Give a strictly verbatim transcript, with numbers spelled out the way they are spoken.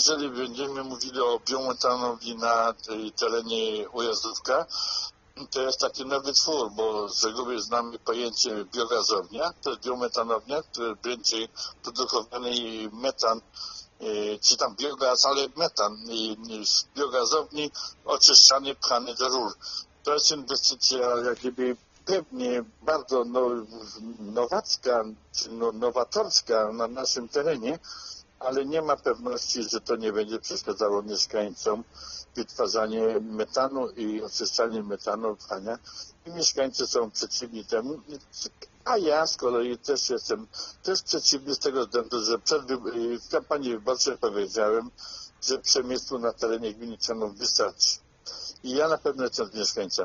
Jeżeli będziemy mówili o biometanowni na tej terenie Ujazdówka, to jest taki nowy twór, bo z reguły znamy pojęcie biogazownia. To jest biometanownia, który będzie produkowany metan, czy tam biogaz, ale metan z biogazowni oczyszczany, pchany do rur. To jest inwestycja jak gdyby pewnie bardzo nowacka, czy nowatorska na naszym terenie, ale nie ma pewności, że to nie będzie przeszkadzało mieszkańcom wytwarzanie metanu i oczyszczanie metanu, pchania. I mieszkańcy są przeciwni temu, a ja z kolei też jestem też przeciwny z tego względu, że przed, w kampanii wyborczej powiedziałem, że przemysłu na terenie gminy Czarnów wystarczy. I ja na pewno jestem z mieszkańcami.